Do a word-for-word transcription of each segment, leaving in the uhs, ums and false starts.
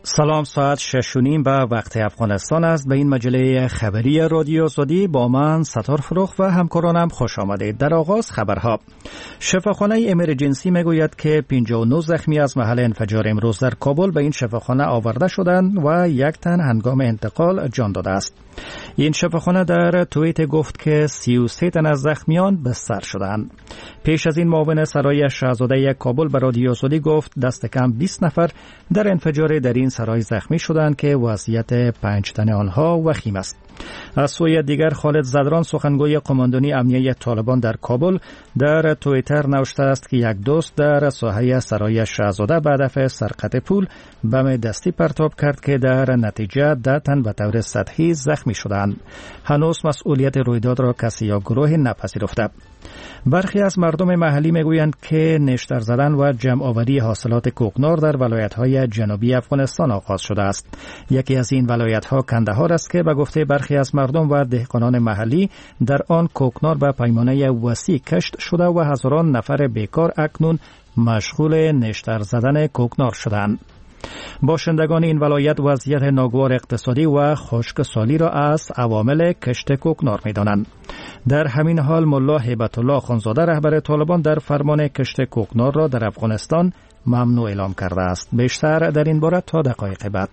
سلام، ساعت شش و نیم به وقت افغانستان است. به این مجله خبری رادیو آزادی با من ستار فروخ و همکارانم خوش آمدید. در آغاز خبرها. شفاخانه امرجنسی میگوید که پنجاه و نه زخمی از محل انفجار امروز در کابل به این شفاخانه آورده شدند و یک تن هنگام انتقال جان داده است. این شفاخانه در توییت گفت که سی و سه تن از زخمیان بستر شدند. پیش از این معاون سرای شاهزاده کابل به رادیو آزادی گفت دست کم بیست نفر در انفجار در این سرای زخمی شدند که وضعیت پنج تن آنها وخیم است. از سوی دیگر خالد زدران سخنگوی قماندانی امنیه طالبان در کابل در توییتر نوشته است که یک دوست در ساحه سرای شاهزاده به هدف سرقت پول بم دستی پرتاب کرد که در نتیجه ده تن به طور سطحی زخمی شدند. هنوز مسئولیت رویداد را کسی یا گروه نپذیرفته. برخی از مردم محلی میگویند که نشتر زدن و جمع آوری حاصلات کوکنار در ولایت‌های جنوبی افغانستان آغاز شده است. یکی از این ولایت‌ها کندهار است که به گفته برخی از مردم و دهقانان محلی در آن کوکنار به پیمانه وسیع کشت شده و هزاران نفر بیکار اکنون مشغول نشتر زدن کوکنار شدند. باشندگان این ولایت وضعیت ناگوار اقتصادی و خشکسالی را از عوامل کشت کوکنار می‌دانند. در همین حال ملا هیبت الله خانزاده رهبر طالبان در فرمان کشت کوکنار را در افغانستان ممنوع اعلام کرده است. بیشتر در این باره تا دقایق بعد.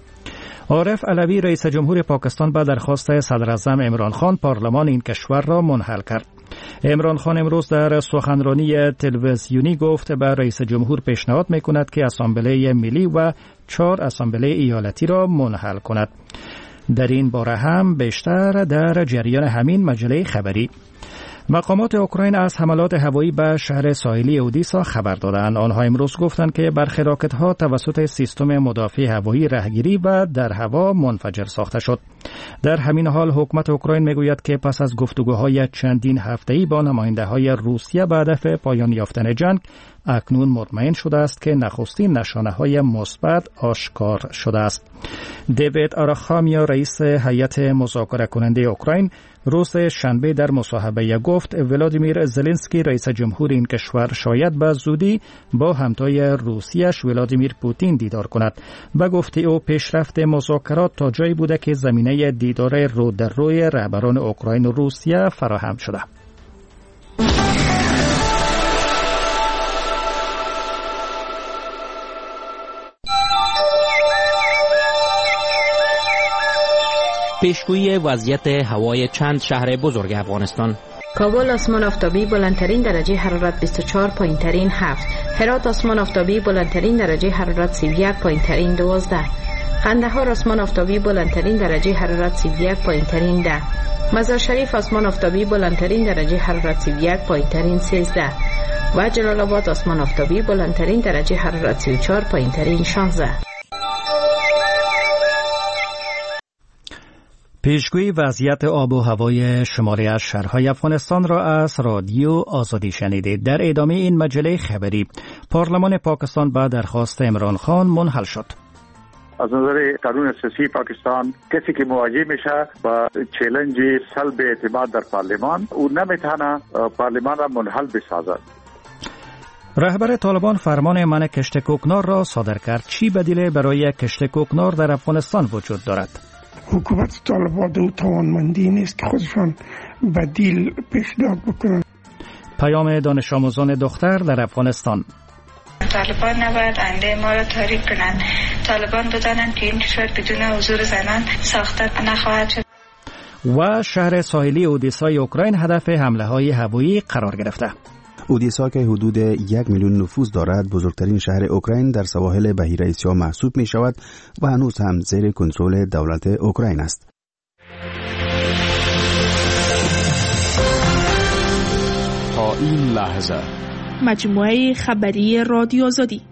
عارف علوی رئیس جمهور پاکستان به درخواست صدر اعظم عمران خان پارلمان این کشور را منحل کرد. عمران خان امروز در سخنرانی تلویزیونی گفت به رئیس جمهور پیشنهاد می‌کند که اسامبله ملی و چهار اسامبله ایالتی را منحل کند. در این باره هم بیشتر در جریان همین مجله خبری. مقامات اوکراین از حملات هوایی به شهر ساحلی اودیسا خبر دادند. آنها امروز گفتند که برخی راکت‌ها توسط سیستم مدافع هوایی رهگیری و در هوا منفجر ساخته شد. در همین حال حکومت اوکراین میگوید که پس از گفتگوهای چندین هفته‌ای با نماینده‌های روسیه به هدف پایان یافتن جنگ اکنون مطمئن شده است که نخستین نشانه‌های مثبت آشکار شده است. دیوید آراخامیا رئیس هیئت مذاکره کننده اوکراین روز شنبه در مصاحبه گفت ولادیمیر زلنسکی رئیس جمهور این کشور شاید به زودی با همتای روسیش ولادیمیر پوتین دیدار کند. به گفته او پیشرفت مذاکرات تا جایی بوده که زمینه دیدار رو در روی رهبران اوکراین و روسیه فراهم شده. پیشگویی وضعیت هوای چند شهر بزرگ افغانستان. کابل آسمان آفتابی بلندترین درجه حرارت بیست و چهار پایین ترین هفت. هرات آسمان آفتابی بلندترین درجه حرارت سی و یک پایین ترین دوازده. قندهار آسمان آفتابی بلندترین درجه حرارت سی و یک پایین ترین ده. مزار شریف آسمان آفتابی بلندترین درجه حرارت سی و یک پایین ترین سیزده. و جلال آباد آسمان آفتابی بلندترین درجه حرارت سی و چهار پایین ترین شانزده. پیشگویی وضعیت آب و هوای شماری از شهرهای افغانستان را از رادیو آزادی شنیدید. در ادامه این مجله خبری، پارلمان پاکستان به درخواست عمران خان منحل شد. از نظر قانون اساسی پاکستان کسی که مواجه میشه با چالش سلب اعتماد در پارلمان او نمیتونه پارلمان را منحل بسازد. رهبر طالبان فرمان منع کشت کوکنار را صادر کرد. چی بدیل برای کشت کوکنار در افغانستان وجود دارد؟ حکومت طالبان دو توانمندی نیست که خودشان بدیل پیشنهاد بکنند. پیام دانش آموزان دختر در افغانستان. طالبان نباید آینده ما را تاریک کنند. طالبان بدانند که این کشور بدون حضور زنان ساخته نخواهد شد. و شهر ساحلی اودیسای اوکراین هدف حمله های هوایی قرار گرفته. اودیسا که حدود یک میلیون نفوس دارد بزرگترین شهر اوکراین در سواحل بحیره اسیا محسوب می شود و هنوز هم زیر کنترل دولت اوکراین است. تا این لحظه مجموعه خبری رادیو آزادی.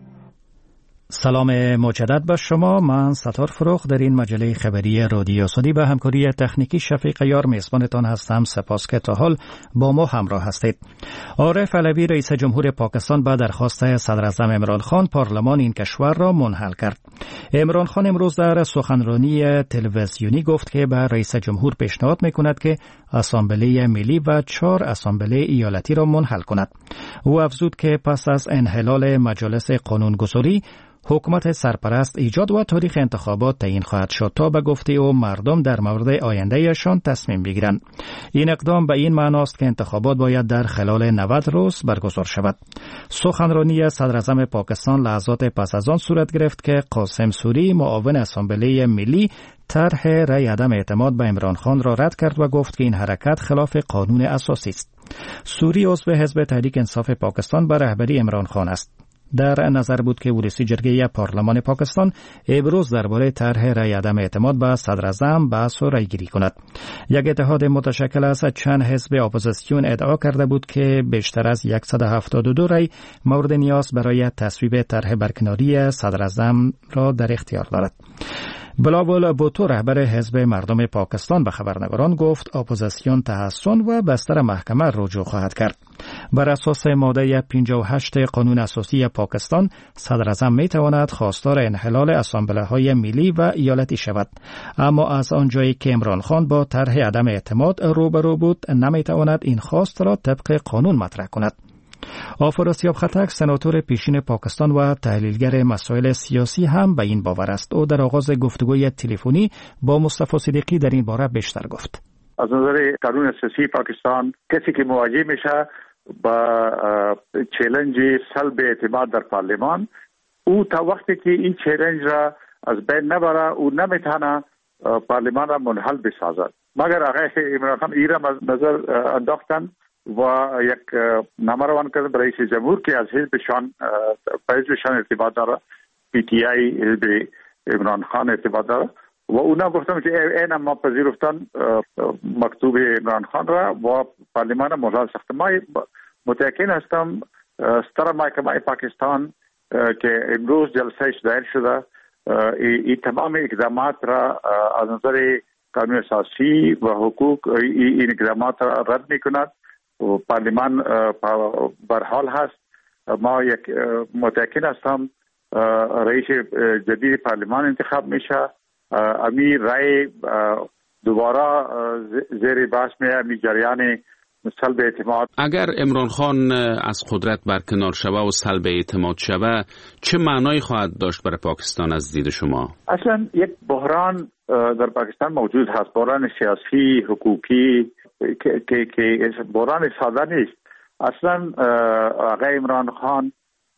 سلام مجدد به شما. من ستار فروخ در این مجله خبری رادیو آزادی به همکاری تکنیکی شفیق یار میزبانتان هستم. سپاس که تا حال با ما همراه هستید. عارف علوی رئیس جمهور پاکستان به درخواست صدر اعظم عمران خان پارلمان این کشور را منحل کرد. عمران خان امروز در سخنرانی تلویزیونی گفت که به رئیس جمهور پیشنهاد میکند که اسامبله ملی و چهار اسامبله ایالتی را منحل کند. او افزود که پس از انحلال مجالس قانونگذاری حکومت سرپرست ایجاد و تاریخ انتخابات تعیین خواهد شد تا به گفته او مردم در مورد آیندهشان تصمیم بگیرند. این اقدام به این معناست که انتخابات باید در خلال نود روز برگزار شود. سخنرانی صدر اعظم پاکستان لحظات پس از آن صورت گرفت که قاسم سوری معاون اسامبله ملی طرح رأی عدم اعتماد به عمران خان را رد کرد و گفت که این حرکت خلاف قانون اساسی است. سوری عضو حزب تحریک انصاف پاکستان به رهبری عمران خان است. در نظر بود که ولسی جرگه پارلمان پاکستان امروز درباره طرح رأی عدم اعتماد به صدر اعظم بحث و رأی گیری کند. یک اتحاد متشکل از چند حزب اپوزیسیون ادعا کرده بود که بیشتر از صد و هفتاد و دو رأی مورد نیاز برای تصویب طرح برکناری صدر اعظم را در اختیار دارد. بلاول بوتو رهبر حزب مردم پاکستان به خبرنگاران گفت اپوزیسیون تحسن و بستر محکمه رجوع خواهد کرد. بر اساس ماده پنجاه و هشت قانون اساسی پاکستان صدر اعظم می تواند خواستار انحلال اسامبله های ملی و ایالتی شود، اما از آنجایی که عمران خان با طرح عدم اعتماد روبرو بود نمی تواند این خواست را طبق قانون مطرح کند. آفراسیاب خطک سناتور پیشین پاکستان و تحلیلگر مسائل سیاسی هم به این باور است. او در آغاز گفتگوی تلفنی با مصطفی صدیقی در این باره بیشتر گفت. از نظر قانون اساسی پاکستان کسی که مواجه میشه با چالش سلب اعتماد در پارلمان، او تا وقتی که این چالش را از بین نبره او نمیتونه پارلمان را منحل بسازد. مگر آقای عمران خان ایرا نظر انداختن و یک نامه روان کرد رئیس جمهور که از حزبشان حزبشان ارتباط داره، پی تی آی حزب عمران خان ارتباط داره و اونا گفتم که این ما پذیرفتن مکتوب عمران خان را و پارلمان منحل ساخت. ما متأکد هستم ستر محکمه پاکستان که امروز جلسهش دایر شده این تمام اقدامات را از نظر قانون اساسی و حقوق این اقدامات را رد میکند و پارلمان برحال هست. ما یک متأکد هستم رئیس جدید پارلمان انتخاب میشه، امیر رای دوباره زیر بحث می امی جریان سلب اعتماد. اگر عمران خان از قدرت برکنار شوه و سلب اعتماد شوه چه معنایی خواهد داشت برای پاکستان از دید شما؟ اصلا یک بحران در پاکستان موجود هست، بحران سیاسی حقوقی که که که بحران ساده نیست. اصلا آقای عمران خان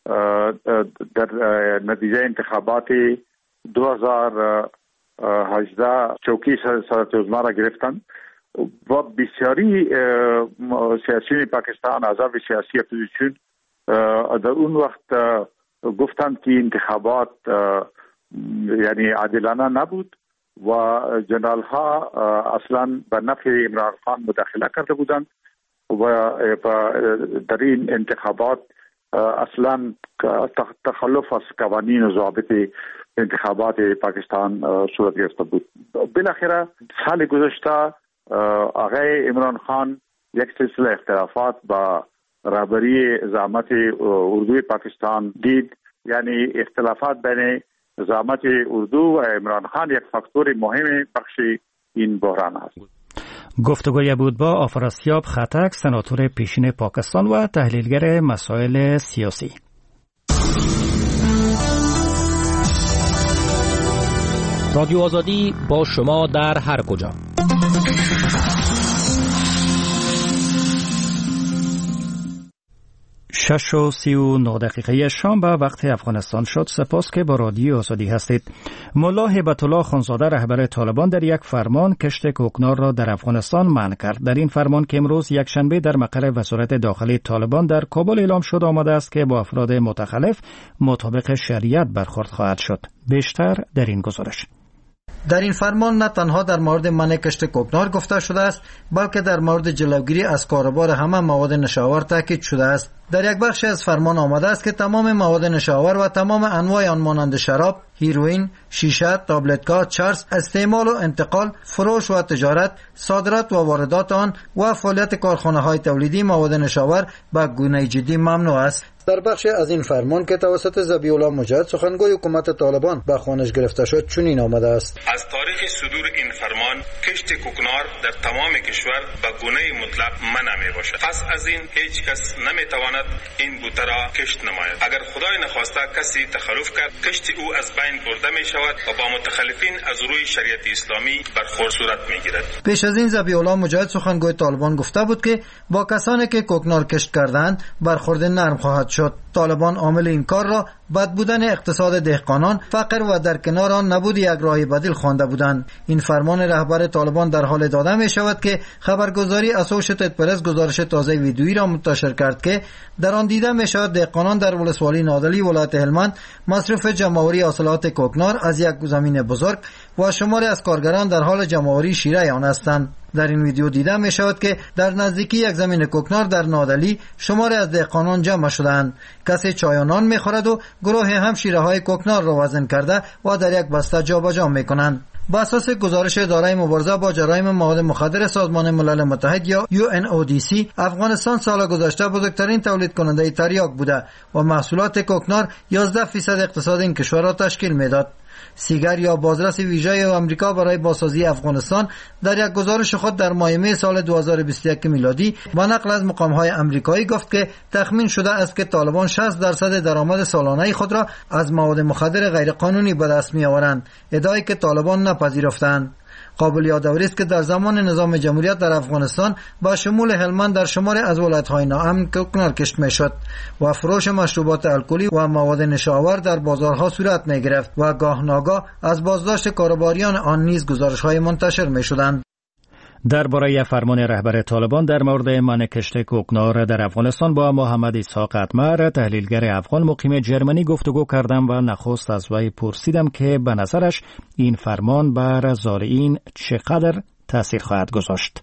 در نتیجه انتخابات دو هزار و هجده چوکی صدارت عظما را گرفتند و بسیاری سیاسیون پاکستان، احزاب سیاسی اپوزیسیون در اون وقت گفتند که انتخابات یعنی عادلانه نبود و جنرال ها اصلا به نفع عمران خان مداخله کرده بودند و در این انتخابات اصلا تخلف از قوانین و ضوابط انتخابات پاکستان صورت گرفته بود. بالاخره سال گذشته آقای عمران خان یک سلسله اختلافات با رهبری زعامت اردوی پاکستان دید، یعنی اختلافات بین زعامت اردو و عمران خان یک فاکتور مهم بخش این بحران است. گفتگوی بود با آفراسیاب خطک سناتور پیشین پاکستان و تحلیلگر مسائل سیاسی. رادیو آزادی با شما در هر کجا. شش و سی و نه دقیقه شام به وقت افغانستان شد. سپاس که با رادیو آزادی هستید. ملا هیبت الله خانزاده رهبر طالبان در یک فرمان کشت کوکنار را در افغانستان منع کرد. در این فرمان که امروز یک شنبه در مقر وزارت داخلی طالبان در کابل اعلام شد آمده است که با افراد متخلف مطابق شریعت برخورد خواهد شد. بیشتر در این گزارش. در این فرمان نه تنها در مورد منع کشت کوکنار گفته شده است، بلکه در مورد جلوگیری از کاروبار همه مواد نشاور تاکید شده است. در یک بخش از فرمان آمده است که تمام مواد نشاور و تمام انواع آن مانند شراب، هیروئین، شیشه، تابلت‌ها، چرس، استعمال و انتقال، فروش و تجارت، صادرات و واردات آن و فعالیت کارخانه‌های تولیدی مواد نشاور به گونه جدی ممنوع است. در بخش از این فرمان که توسط ذبیح الله مجاهد سخنگوی حکومت طالبان به خوانش گرفته شد چنین آمده است: از تاریخ صدور این فرمان کشت کوکنار در تمام کشور به گونه مطلق منع می باشد. پس از این هیچ کس نمی تواند این بوته را کشت نماید. اگر خدای نخواسته کسی تخلف کرد، کشت او از بین برده می شود و با متخلفین از روی شریعت اسلامی برخورد صورت می گیرد. پیش از این ذبیح الله مجاهد سخنگوی طالبان گفته بود که با کسانی که کوکنار کشت کردند برخورد نرم خواهد شد. طالبان عامل این کار را بد بودن اقتصاد دهقانان، فقر و در کنار آن نبود یک راه بدیل خوانده بودند. این فرمان رهبر طالبان در حال داده می شود که خبرگزاری اسوشیتد پرس گزارش تازه ویدیویی را منتشر کرد که در آن دیده می شود دهقانان در ولسوالی نادلی ولایت هلمند مصرف جمع‌آوری حاصلات کوکنار از یک زمین بزرگ و شماری از کارگران در حال جمع‌آوری شیره آن هستند. در این ویدیو دیده می شود که در نزدیکی یک زمین کوکنار در نادلی شماری از دهقانان جمع شدند. کسی چای و نان می خورد و گروه هم شیره های کوکنار را وزن کرده و در یک بسته جابجا می کنند. با اساس گزارش اداره مبارزه با جرایم مواد مخدر سازمان ملل متحد یا یو ان او دی سی، افغانستان سال گذشته بزرگترین تولید کننده تریاک بوده و محصولات کوکنار یازده درصد اقتصاد این کشور را تشکیل میداد. سیگر یا بازرس ویژه آمریکا برای بازسازی افغانستان در یک گزارش خود در ماه می سال دو هزار و بیست و یک میلادی با نقل از مقام‌های آمریکایی گفت که تخمین شده است که طالبان شصت درصد درآمد سالانه خود را از مواد مخدر غیرقانونی به دست می‌آورند، ادعایی که طالبان نپذیرفتند. قابل یادآوری است که در زمان نظام جمهوریت در افغانستان با شمول هلمند در شماری از ولایت‌های ناامن کوکنار کشت می‌شد و فروش مشروبات الکلی و مواد نشاور در بازارها صورت می‌گرفت و گاه ناگاه از بازداشت کاروباریان آن نیز گزارش‌های منتشر می‌شدند. درباره فرمان رهبر طالبان در مورد منع کشت کوکنار در افغانستان با محمد اسحاق اتمر، تحلیلگر افغان مقیم جرمنی گفتگو کردم و نخست از وی پرسیدم که به نظرش این فرمان بر زارعین چقدر تاثیر خواهد گذاشت.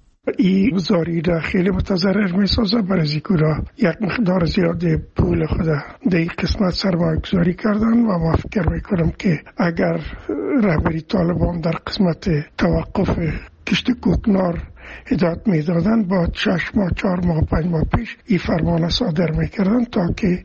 این زاری را خیلی متضرر می سازه، برای را یک مقدار زیاد پول خود در این قسمت سرمایه گذاری کردن و ما فکر می کنم که اگر رهبری طالبان در قسمت توقف کشت کوکنار هدایت می دادن با شش ماه چهار ماه پنج ماه پیش این فرمان صادر می کردن تا که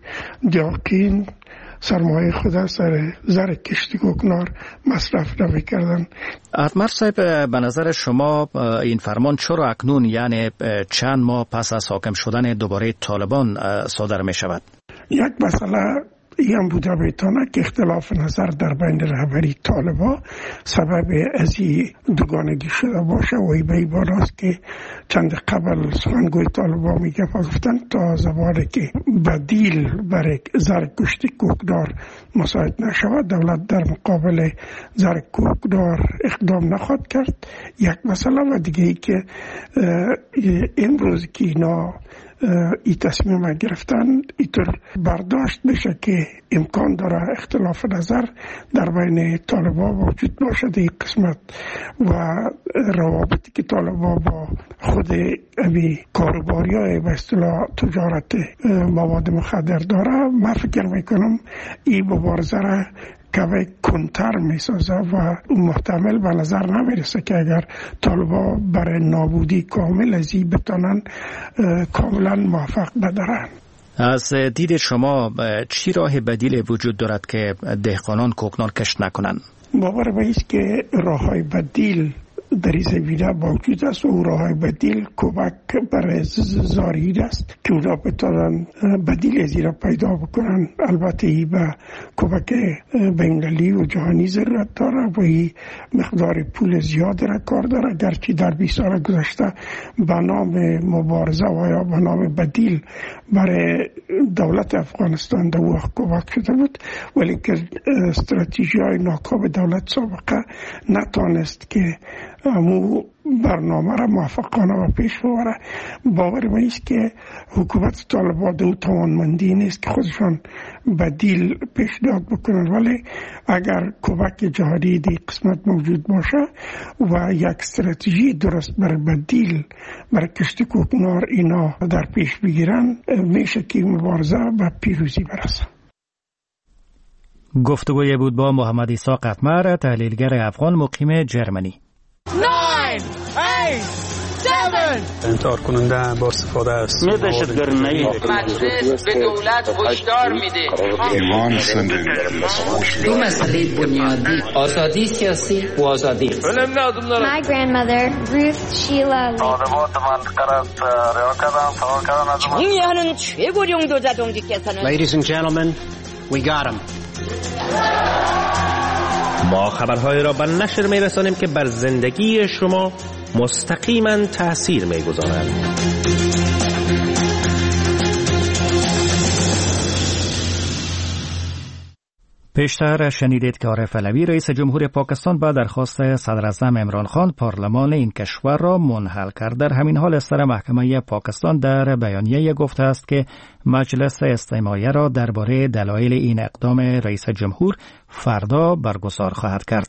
دیاقین سرمایه خود سر زر کشت کوکنار مصرف نمی کردن. اتمر صاحب، به نظر شما این فرمان چرا اکنون یعنی چند ماه پس از حاکم شدن دوباره طالبان صادر می شود؟ یک مسئله این هم بوده بیتانه که اختلاف نظر در بین رهبری طالبا سبب از این دوگانگی شده باشه و ای به عبارت است که چند قبل سخنگوی طالبا میگه گفتن تا زمانی که بدیل برای زر کشت کوکنار مساعد نشود دولت در مقابل زر کوکنار اقدام نخواهد کرد. یک مسئله و دیگه ای که امروز که اینا ای تصمیم گرفتن اینطور برداشت بشه که امکان داره اختلاف نظر در بین طالبا وجود باشه در این قسمت و روابطی که طالبا با خود امی کاروباری های به اصطلاح تجارت مواد مخدر داره، من فکر میکنم این مبارزه را کمی کنتر می سازه و محتمل به نظر نمیرسه که اگر طالبا برای نابودی کامل از این بتانن کاملا موفق بدارن. از دید شما چی راه بدیل وجود دارد که دهقانان کوکنار کشت نکنن؟ باور به ایست که راه های بدیل در این زمینه موجود است و راه بدیل کمک برای زارعین است که اونا بتانن بدیل از این را پیدا بکنن. البته این به کمک بین‌المللی و جهانی ضرورت داره و این مقدار پول زیاد را کار داره، گرچه در بیست سال گذشته به نام مبارزه و یا به نام بدیل برای دولت افغانستان در وقت کمک شده بود، ولی که استراتژی های ناکام دولت سابقه نتانست که امو برنامه را موفقانه و پیش ببره. باور من است که حکومت طالبان دو توانمندی نیست که خودشان بدیل پیشنهاد بکنن، ولی اگر کمک جهانی دی قسمت موجود باشه و یک استراتژی درست بر بدیل بر کشت کوکنار اینا در پیش بگیرن، میشه که مبارزه به پیروزی برسه. گفتگوی بود با محمد اسحاق اتمر، تحلیلگر افغان مقیم جرمنی. nine, eight, seven انتحار کننده با استفاده است. دهشتگرانه مجلس به دولت هشدار میده. ایمان زندگی. دو مسئله بنیادی آزادی سیاسی و آزادی. My grandmother Ruth Sheila Lee. 정의하는 최고령도 자동직께서는 Ladies and gentlemen, we got him. ما خبرهای را به نشر می‌رسانیم که بر زندگی شما مستقیما تأثیر می‌گذارند. پیشتر شنیدید که عارف علوی رئیس جمهور پاکستان با درخواست صدر اعظم عمران خان پارلمان این کشور را منحل کرد. در همین حال سر محکمه پاکستان در بیانیه گفته است که مجلس استماعیه را درباره دلایل این اقدام رئیس جمهور فردا برگزار خواهد کرد.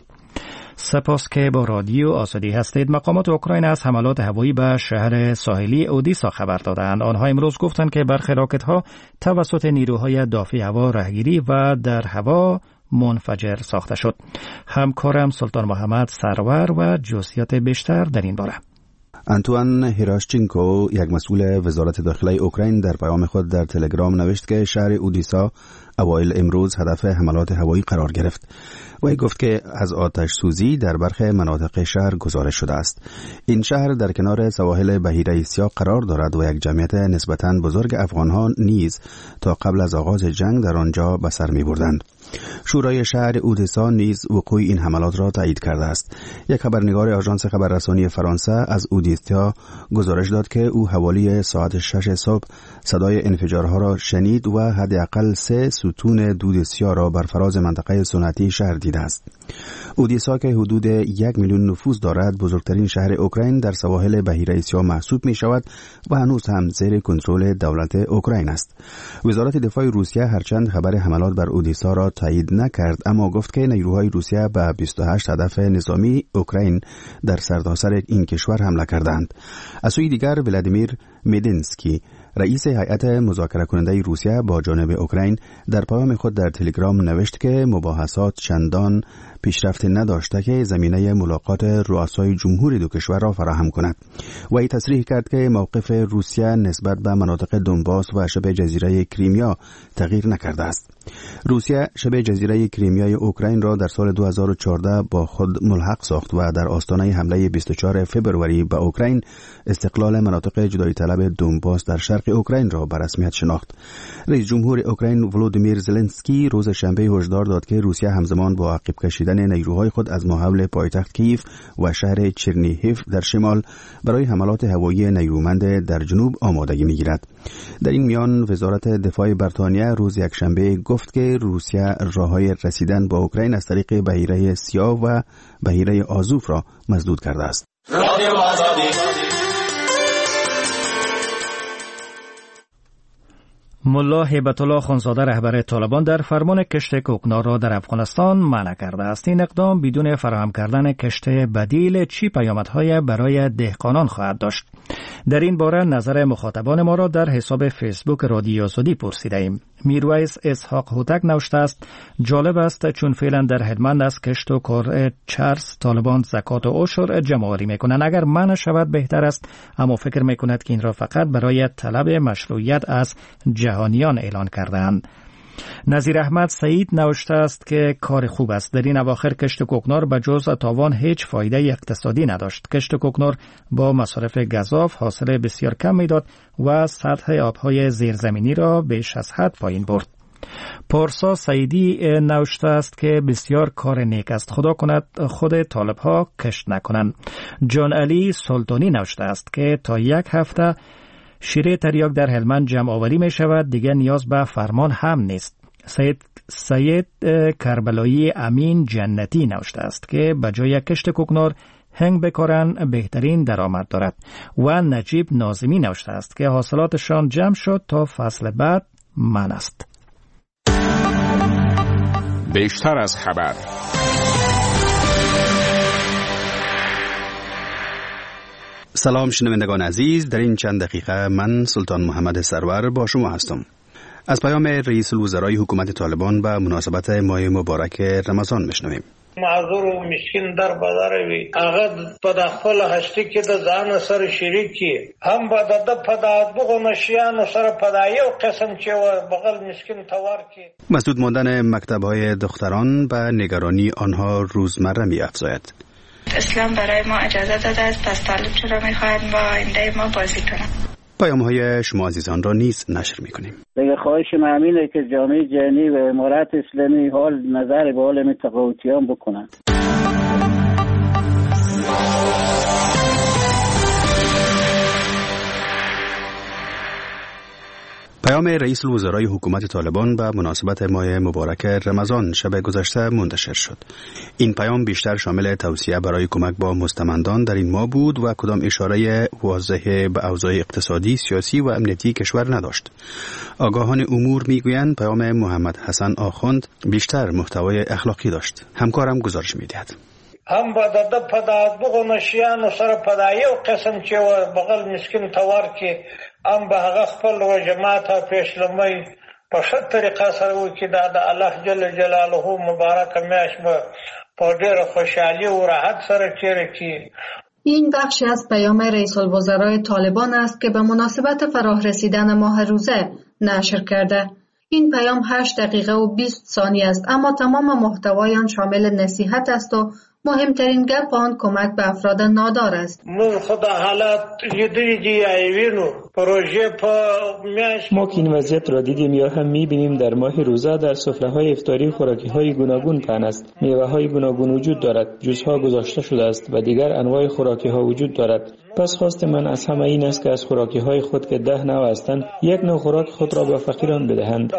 سپاس که با رادیو آزادی هستید. مقامات اوکراین از حملات هوایی به شهر ساحلی اودیسا خبر دادند. آنها امروز گفتند که برخی راکت‌ها توسط نیروهای دافع هوا راهگیری و در هوا منفجر ساخته شد. همکارم سلطان محمد سرور و جزئیات بیشتر در این باره. آنتوان هیراشچینکو، یک مسئول وزارت داخلی اوکراین، در پیام خود در تلگرام نوشت که شهر اودیسا اوایل امروز هدف حملات هوایی قرار گرفت. وی گفت که از آتش سوزی در برخی مناطق شهر گزارش شده است. این شهر در کنار سواحل بحیره سیاه قرار دارد و یک جمعیت نسبتاً بزرگ افغان‌ها نیز تا قبل از آغاز جنگ در آنجا به سر می‌بردند. شورای شهر اودیسا نیز وقوع این حملات را تایید کرده است. یک خبرنگار آژانس خبررسانی فرانسه از اودیسا گزارش داد که او حوالی ساعت شش صبح صدای انفجارها را شنید و حداقل سه ستون دود سیاه را بر فراز منطقه صنعتی شهر دیده است. اودیسا که حدود یک میلیون نفوذ دارد، بزرگترین شهر اوکراین در سواحل بحیره سیاه محسوب می شود و هنوز هم زیر کنترل دولت اوکراین است. وزارت دفاع روسیه هرچند خبر حملات بر اودیسا را تایید نکرد، اما گفت که نیروهای روسیه به بیست و هشت هدف نظامی اوکراین در سرتاسر این کشور حمله کردند. از سوی دیگر ولادیمیر مدینسکی، رئیس هیئت مذاکره کننده روسیه با جانب اوکراین، در پیام خود در تلگرام نوشت که مباحثات چندان پیشرفت نداشته که زمینه ملاقات رؤسای جمهور دو کشور را فراهم کند. وی تصریح کرد که موقف روسیه نسبت به مناطق دونباس و شبه جزیره کریمیا تغییر نکرده است. روسیه شبه جزیره کریمیای اوکراین را در سال دو هزار و چهارده با خود ملحق ساخت و در آستانه حمله بیست و چهارم فوریه به اوکراین استقلال مناطق جدایی طلب دونباس در شرق اوکراین را به رسمیت شناخت. رئیس جمهور اوکراین ولودیمیر زلنسکی روز شنبه هشدار داد که روسیه همزمان با عقب کشیدن نیروهای خود از محاول پایتخت کیف و شهر چرنیهیف در شمال برای حملات هوایی نیرومند در جنوب آمادگی می‌گیرد. در این میان وزارت دفاع بریتانیا روز یکشنبه گفت که روسیه راههای رسیدن به اوکراین از طریق بحیره سیاه و بحیره آزوف را مسدود کرده است. ملا هیبت الله خانزاده رهبر طالبان در فرمان کشت کوکنار را در افغانستان منع کرده است. این اقدام بدون فراهم کردن کشت بدیل چی پیامدهای برای دهقانان خواهد داشت؟ در این باره نظر مخاطبان ما را در حساب فیسبوک رادیو آزادی پرسیده ایم. میرویس اسحاق هوتک نوشته است: جالب است چون فعلا در هلمند از کشت و کار چرس طالبان زکات و عشر جمع‌آوری میکنند. اگر منع شود بهتر است، اما فکر میکند که این را فقط برای طلب مشروعیت از جهانیان اعلان کردند. نظیر احمد سعید نوشته است که کار خوب است. در این اواخر کشت کوکنار به جز تاوان هیچ فایده اقتصادی نداشت. کشت کوکنار با مصارف گزاف حاصل بسیار کم میداد و سطح آبهای زیرزمینی را بیش از حد پایین برد. پارسا سعیدی نوشته است که بسیار کار نیک است. خدا کند خود طالب ها کشت نکنند. جان علی سلطانی نوشته است که تا یک هفته شیره تریاک در هلمند جمع آوری می شود، دیگر نیاز به فرمان هم نیست. سید سید کربلایی امین جنتی نوشته است که به جای کشت کوکنار هنگ بکارن بهترین درآمد دارد. و نجیب ناظمی نوشته است که حاصلاتشان جمع شد تا فصل بعد من است. بیشتر از خبر. سلام شنوندگان عزیز، در این چند دقیقه من سلطان محمد سرور با شما هستم. از پیام رئیس الوزرای حکومت طالبان به مناسبت ماه مبارک رمضان میشنویم. معذور و مسکین در بدر وي هغه په خپل هستی کې د ځان سره شریک کی هم به د په دغه نشیانو سره په یو قسم چې بغل مسکین توار کی. مسدود ماندن مکتب‌های دختران به نگرانی آنها روزمره می‌افزاید. اسلام برای ما اجازه داده است پس طالب چرا می‌خواهد با آینده ما بازی کنند. پیام‌های شما عزیزان را نیز نشر می‌کنیم. دیگه خواهش من اینه که جامعه جهانی و امارات اسلامی حال نظر به عالم تقاوتیان بکنند. پیام رئیس الوزرای حکومت طالبان به مناسبت ماه مبارک رمضان شب گذشته منتشر شد. این پیام بیشتر شامل توصیه برای کمک با مستمندان در این ماه بود و کدام اشاره واضح به اوضاع اقتصادی، سیاسی و امنیتی کشور نداشت. آگاهان امور میگویند پیام محمد حسن آخوند بیشتر محتوای اخلاقی داشت. همکارم گزارش میدهد. هم به د په دغه نشیانو سره په یو قسم چې بغل مسکین توار کې هم به هغه خپل و جماعت پیشلمۍ په ښه طریقه سره وکړي دا د الله جل جلاله مبارک میاشت به په ډېره خوشحالي و راحت سره تېره کړي. این بخشی از پیام رئیس الوزرای طالبان است که به مناسبت فرا رسیدن ماه روزه نشر کرده. این پیام هشت دقیقه و بیست ثانیه است اما تمام محتوای آن شامل نصیحت است و مهمترین گپ آن کمک به افراد نادار است. ما که این وضعیت را دیدیم یا هم می‌بینیم در ماه روزه در سفره‌های افطاری خوراکی‌های گوناگون پهن است. میوه‌های گوناگون وجود دارد، جوس‌ها گذاشته شده است و دیگر انواع خوراکی‌ها وجود دارد. پس خواست من از همه این است که از خوراکی‌های خود که ده نوع هستند یک نوع خوراک خود را به فقیران بدهند.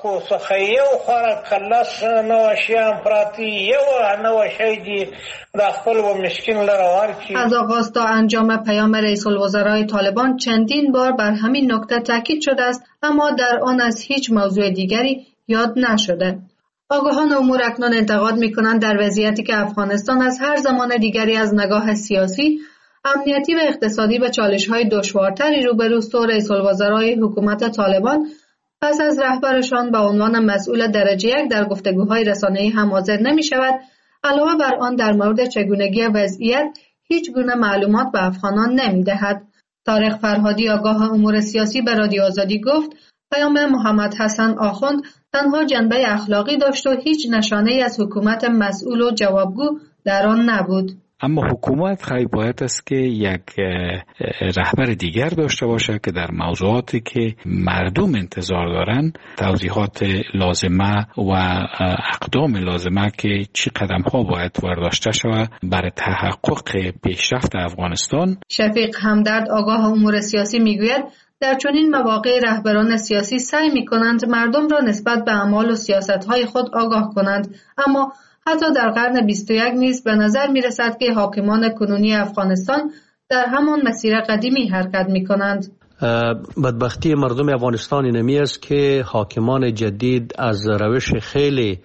از آغاز تا انجام پیام رئیس الوزرای طالبان چندین بار بر همین نکته تاکید شده است اما در آن از هیچ موضوع دیگری یاد نشده. آگاهان امور اکنون انتقاد می‌کنند در وضعیتی که افغانستان از هر زمان دیگری از نگاه سیاسی، امنیتی و اقتصادی به چالش‌های دشوارتری روبروست و رئیس الوزرای حکومت طالبان پس از رهبرشان به عنوان مسئول درجه یک در گفتگوهای رسانه‌ای هم حاضر نمی‌شود. علاوه بر آن در مورد چگونگی وضعیت هیچ گونه معلومات به افغانان نمی‌دهد. طارق فرهادی آگاه امور سیاسی به رادیو آزادی گفت پیام محمد حسن آخوند تنها جنبه اخلاقی داشت و هیچ نشانه‌ای از حکومت مسئول و جوابگو در آن نبود. اما حکومت خیلی باید است که یک رهبر دیگر داشته باشه که در موضوعاتی که مردم انتظار دارن توضیحات لازمه و اقدام لازمه که چی قدم ها باید برداشته شود برای تحقق پیشرفت افغانستان. شفیق همدرد آگاه امور سیاسی میگوید در چنین مواقع رهبران سیاسی سعی میکنند مردم را نسبت به اعمال و سیاست‌های خود آگاه کنند اما حتی در قرن بیست و یک نیز به نظر می رسد که حاکمان کنونی افغانستان در همان مسیر قدیمی حرکت می کنند. بدبختی مردم افغانستان اینمی است که حاکمان جدید از روش خیلی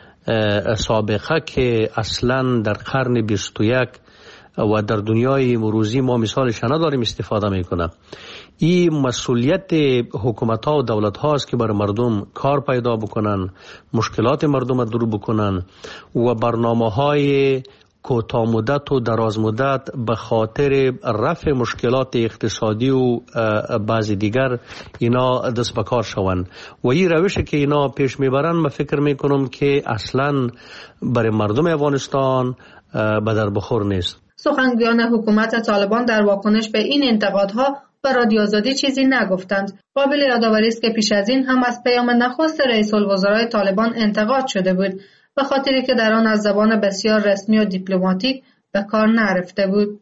سابقه که اصلا در قرن بیست و یک و در دنیای امروزی ما مثالش نداریم استفاده می کنند. این مسئولیت حکومت ها و دولت ها است که برای مردم کار پیدا بکنن، مشکلات مردم دور بکنن و برنامه های کوتاه مدت و دراز مدت به خاطر رفع مشکلات اقتصادی و بعضی دیگر اینا دست به کار شوند و این روشی که اینا پیش میبرن من فکر میکنم که اصلا برای مردم افغانستان به در بخور نیست. سخنگویان حکومت طالبان در واکنش به این انتقادها و رادیو آزادی چیزی نگفتند. قابل یادآوری است که پیش از این هم از پیام نخست رئیس الوزرای طالبان انتقاد شده بود به خاطری که در آن از زبان بسیار رسمی و دیپلماتیک به کار نرفته بود.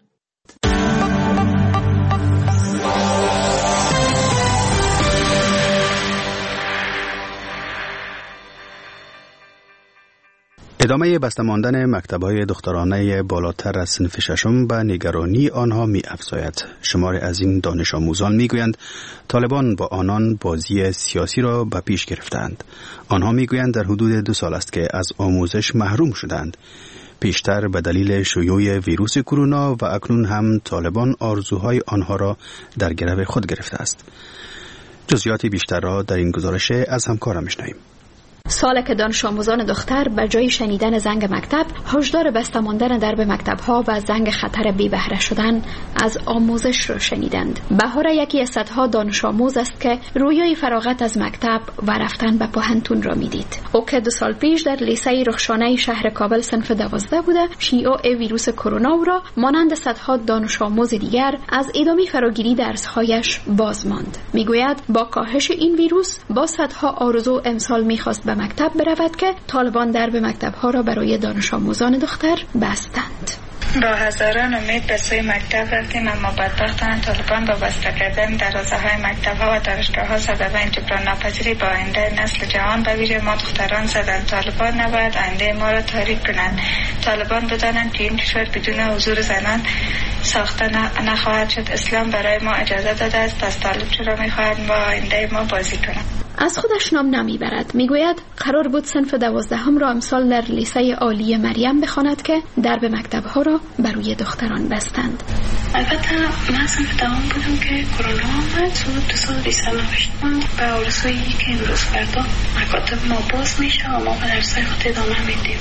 ادامه بسته ماندن مکتب‌های دخترانه بالاتر از صنف ششم به نگرانی آنها می افزاید. شمار از این دانش آموزان می گویند طالبان با آنان بازی سیاسی را به پیش گرفتند. آنها می گویند در حدود دو سال است که از آموزش محروم شدند. پیشتر به دلیل شیوع ویروس کرونا و اکنون هم طالبان آرزوهای آنها را در گرو خود گرفته است. جزئیات بیشتر را در این گزارش از همکارم می‌شنویم. سال که دانش آموزان دختر به جای شنیدن زنگ مکتب هشدار بسته ماندن درب مکتب‌ها و زنگ خطر بی بهره شدن از آموزش را شنیدند. بهاره یکی از صدها دانش آموز است که رویای فراغت از مکتب و رفتن به پوهنتون را میدید. او که دو سال پیش در لیسه رخشانه شهر کابل صنف دوازده بوده، شیوع ویروس کرونا او را مانند صدها دانش آموز دیگر از ادامه فراگیری درس‌هایش باز ماند. میگوید با کاهش این ویروس با صدها آرزو امسال میخواست به مکتب برود که طالبان درب مکتب‌ها را برای دانش آموزان دختر بستند. با هزاران امید به سوی مکتب رفتیم، اما بدبختانه طالبان با بسته کردن دروازه‌های مکتب‌ها و دانشگاه‌ها سبب جبران ناپذیری با آینده نسل جوان به ویژه ما دختران زدند. طالبان نباید آینده ما را تاریک کنند. طالبان بدانند که این کشور بدون حضور زنان ساخته نخواهد شد. اسلام برای ما اجازه داده است، پس طالب چرا می‌خواهد با آینده ما بازی کنند؟ از خودش نام نمیبرد. میگوید قرار بود صنف دوازدهم را امسال در لیسه عالی مریم بخواند که درب مکتب‌ها را برای دختران بستند. البته من صنف دوم بودم که کرونا آمد، دو سال لیسه نوشتم به آرزویی که امروز فردا مکاتب ما باز میشه و ما به درس‌های خود ادامه میدیم.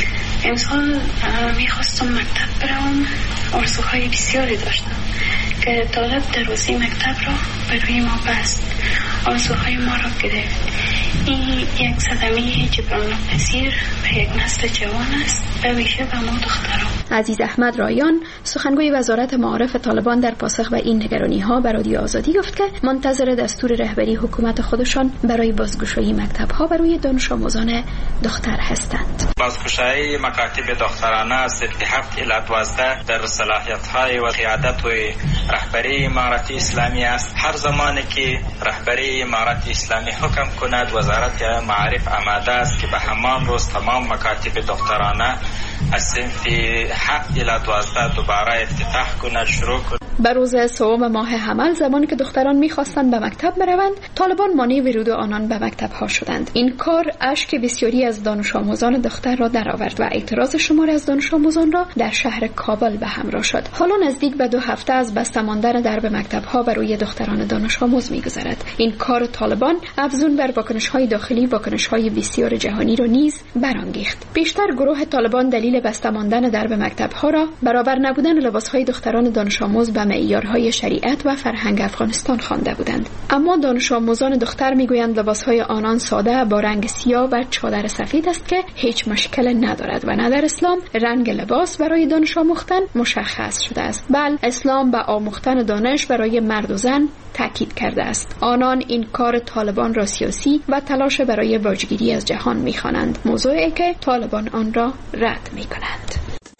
امسال میخواستم مکتب برم، آرزوهای بسیاری داشتم که طالب دروازه مکتب را برای ما بست، آرزوهای ما را گرفت. این یک صدمه جبران ناپذیر به یک نسل جوان است، به ویژه به ما دختران. عزیز احمد رایان، سخنگوی وزارت معارف طالبان، در پاسخ به این نگرانی‌ها به رادیو آزادی گفت که منتظر دستور رهبری حکومت خودشان برای بازگشایی مکتب‌ها برای دانش آموزان دختر هستند. بازگشایی مکاتب دخترانه از هفت الی دوازده در صلاحیت‌های و قیادت و رهبری امارت اسلامی است. هر زمانی که رهبری امارت اسلامی حکم کند، وزارت معارف آماده است که به همان روز تمام مکاتب دخترانه از صنف هفت الی دوازده دوباره افتتاح کند، شروع کند. به روز سوم ماه حمل، زمانی که دختران می‌خواستند به مکتب بروند، طالبان مانع ورود آنان به مکتب‌ها شدند. این کار اشک بسیاری از دانش آموزان دختر را درآورد و اعتراض شماری از دانش آموزان را در شهر کابل به همراه شد. حالا نزدیک به دو هفته از بسته ماندن درب مکتب‌ها بر روی دختران دانش آموز می‌گذرد. این کار طالبان افزون بر واکنش‌های داخلی، واکنش‌های بسیار جهانی را نیز برانگیخت. بیشتر گروه طالبان دلیل بسته ماندن درب مکتب‌ها را برابر نبودن لباس‌های دختران دانش آموز به معیارهای شریعت و فرهنگ افغانستان خوانده بودند. اما دانش آموزان دختر میگویند لباسهای آنان ساده با رنگ سیاه و چادر سفید است که هیچ مشکل ندارد و نه در اسلام رنگ لباس برای دانش آموختن مشخص شده است، بل اسلام به آموختن دانش برای مرد و زن تاکید کرده است. آنان این کار طالبان را سیاسی و تلاش برای واجگیری از جهان می‌خوانند، موضوعی که طالبان آن را رد می‌کنند.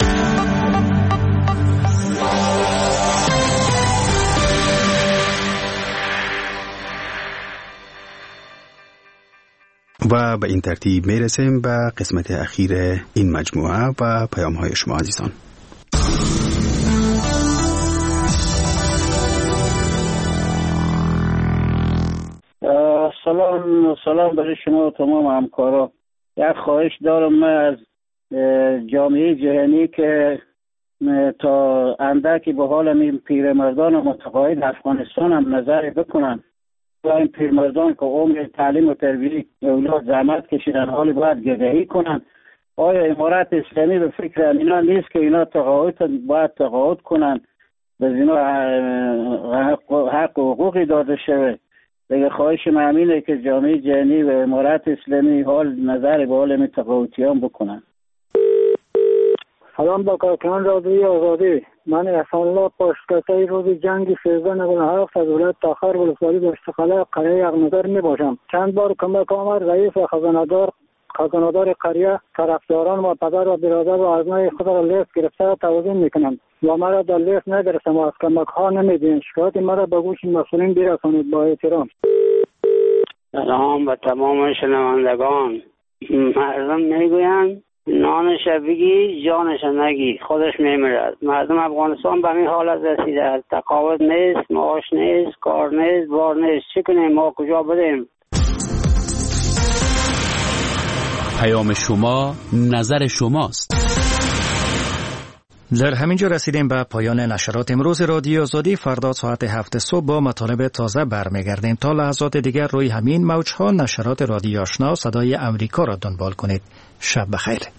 و به این ترتیب میرسیم به قسمت اخیر این مجموعه و پیام های شما عزیزان. سلام سلام برای شما و تمام همکارا. یک خواهش دارم من از جامعه جهانی که تا اندکی به حال این پیرمردان متقاعد افغانستان هم نظر بکنن و این پیرمردان که عمر تعلیم و تربیت اولاد زحمت کشیدن حالی باید گدایی کنن. آیا امارت اسلامی به فکر اینا نیست که اینا تقاعد باید تقاعد کنن، به اینا حق و حقوقی داده شده؟ دیگه خواهش من همینه که جامعه جهانی و امارت اسلامی حال نظر به حال تقاعدیان بکنن. سلام با کارکنان رادیوی آزادی. من احسان الله پشتکته روز جنگ سیزده نود و هفت از ولایت تاخر ولسوالی دشتخاله قریه یغنظر می باشم. چند بار کمک آمد رئیس و خزاندار خزاندار قریه طرفداران و پدر و برادر و آزمای خود را لیست گرفته توضیح میکنند و مرا در لیست نگرفتم و از کمک ها نمیدین. شکایت مرا به گوش مسئولین برسانید. با احترام. سلام به تمام شنوندگان. مردم میگویند نانش بگی جانش نگی، خودش میمیرد. مردم افغانستان به این حالت رسیده، تقاعد نیست، معاش نیست، کار نیست، بار نیست. چی کنیم؟ ما کجا بدیم؟ پیام شما نظر شماست. در همینجا رسیدیم به پایان نشرات امروز رادیو آزادی. فردا ساعت هفت صبح با مطالب تازه برمیگردیم. تا لحظات دیگر روی همین موجها نشرات رادیو آشنا صدای امریکا را دنبال کنید. شب بخیر.